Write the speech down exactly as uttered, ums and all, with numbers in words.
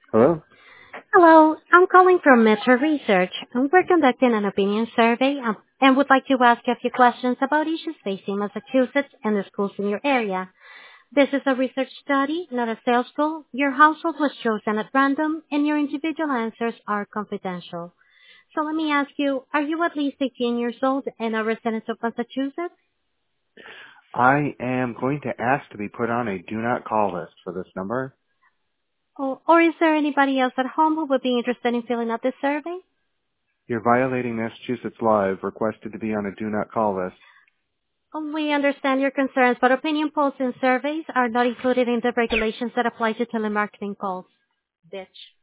Hello? Hello, I'm calling from Metro Research, and we're conducting an opinion survey um, and would like to ask you a few questions about issues facing Massachusetts and the schools in your area. This is a research study, not a sales call. Your household was chosen at random, and your individual answers are confidential. So let me ask you, are you at least eighteen years old and a resident of Massachusetts? I am going to ask to be put on a do not call list for this number. Or, or is there anybody else at home who would be interested in filling out this survey? You're violating Massachusetts law. I've requested to be on a do not call list. We understand your concerns, but opinion polls and surveys are not included in the regulations that apply to telemarketing calls. Bitch.